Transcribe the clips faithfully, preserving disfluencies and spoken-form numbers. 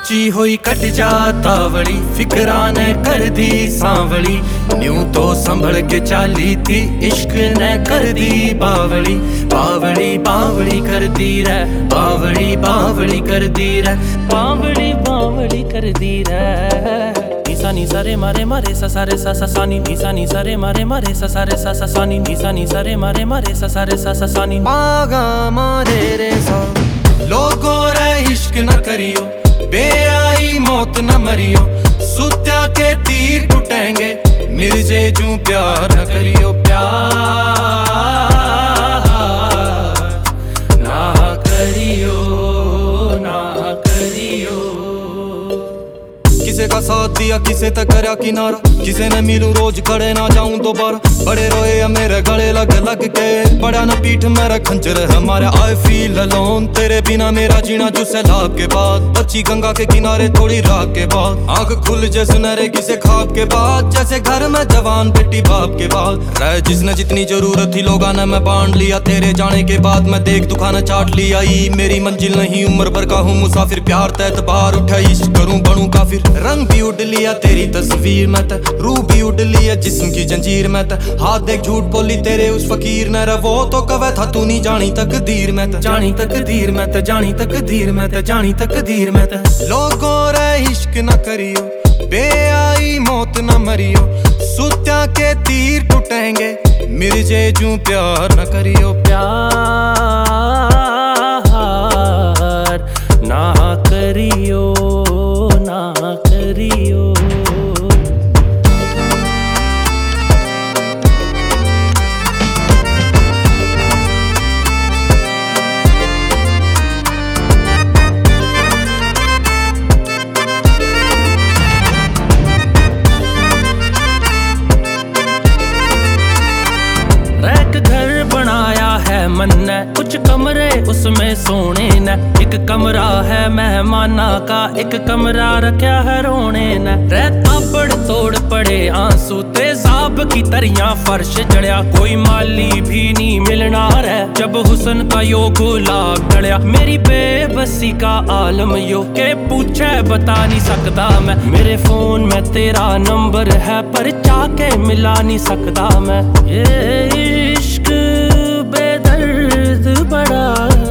सोची हुई कट जाता वड़ी फिक्रा ने कर दी सांवली। न्यू तो संभल के चाली थी इश्क ने कर दी बावली। बावली बावली कर दी रे, बावली बावली कर दी रे, बावली बावली कर दी रे। नीसा नीसा रे मारे मारे सा सा रे सा सा सा नी। नीसा नीसा रे मारे मारे सा सा रे सा सा सा नी। नीसा नीसा रे मारे मारे सा सा रे सा सा सा नी। पागा मारे रे सा लोगो रे इश्क न करियो, बेआई मौत न मरियो। सुत्या के तीर टूटेंगे, मिर्जे जू प्यार न करियो। प्यार ना करियो, ना करियो। किसे का साथ दिया किसे तक करया किनारा, किसे ने मिलूं रोज खड़े ना जाऊं दोबारा। बड़े रोए या मेरे गले लग लग के, पड़ा न पीठ मेरा खंजर हमारे। आई फील अलोन तेरे बिना मेरा जीना जो सैलाब के बाद। बच्ची गंगा के किनारे थोड़ी रात के बाद, आंख खुल जैसे सुनहरे किसे ख्वाब के बाद। जैसे घर में जवान बेटी बाप के बाद रह जिसने जितनी जरूरत थी लोगा ने मैं बांट लिया। तेरे जाने के बाद मैं देख दुखाना चाट लिया। ई मेरी मंजिल नहीं उम्र भर का हूँ मुसाफिर। प्यार तहत बाहर उठा इश्क करूँ बनूं काफिर। रंग भी उड़ लिया तेरी तस्वीर में त, रूह भी उड़ लिया जिस्म की जंजीर में त। हाथ देख झूठ बोली तेरे उस फकीर ने, वो तो कवे था तू नहीं जानी तकदीर में त। जानी तकदीर में त, जानी तकदीर में त, जानी तकदीर में त। लोगों रे इश्क न करियो, बेआई मौत न मरियो। सुत्या के तीर टूटेंगे, मिर्जे जू प्यार न करियो। प्यार ना करियो, ना करियो। घर बनाया है मन ने कुछ कमरे उसमें सोने न। एक कमरा है मेहमाना का, एक कमरा रखा है रोने न। रहता बड़ तोड़ पड़े आंसू तेजाब की तरियां फर्श जड़िया। कोई माली भी नहीं मिलना रे जब हुस्न का यो गुलाब डलिया। मेरी बेबसी का आलम यो के पूछे बता नहीं सकता मैं। मेरे फोन में तेरा नंबर है पर चाके मिला नहीं सकता मैं। ये इश्क बेदर्द बड़ा,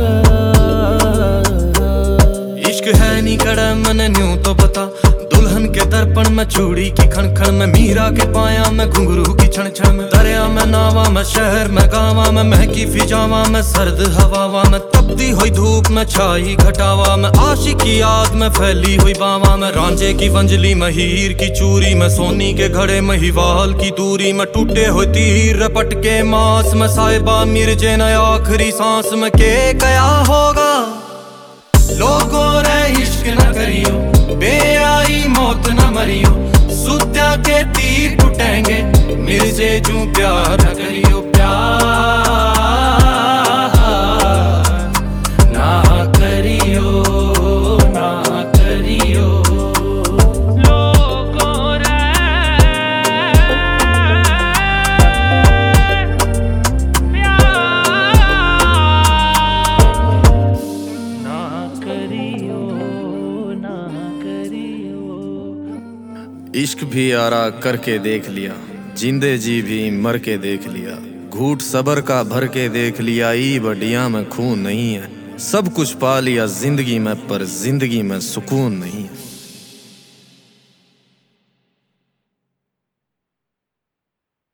इश्क है नी कड़ा मन न्यू तो बता। दुल्हन के दर्पण में चूड़ी की खन खन में, मीरा के पाया में घुंघरू की क्षण क्षण में। दरिया में नावा में, शहर में गावा में, महकी फिजावा में, सर्द हवावा में। तपती हुई धूप में, छाई घटावा में, आशिक की याद में फैली हुई बावा में। रांझे की वंजली में, हीर की चूरी में, सोनी के घड़े में, हिवाल की दूरी में। टूटे हुए तीर रपट के मांस में, साहिबा मिर्जे ने आखिरी सांस में। के क्या होगा लोगों रे इश्क न करियो, बेआई मौत न मरियो। सुत्या के तीर टूटेंगे, मिर्जे जू प्यार न करियो। प्यार ना करियो, ना करियो। लोगों रे प्यार ना करियो, ना करियो। इश्क भी आरा करके देख लिया, जिंदे जी भी मर के देख लिया। घूट सबर का भर के देख लिया, ई बडिया में खून नहीं है। सब कुछ पा लिया जिंदगी में पर जिंदगी में सुकून नहीं है।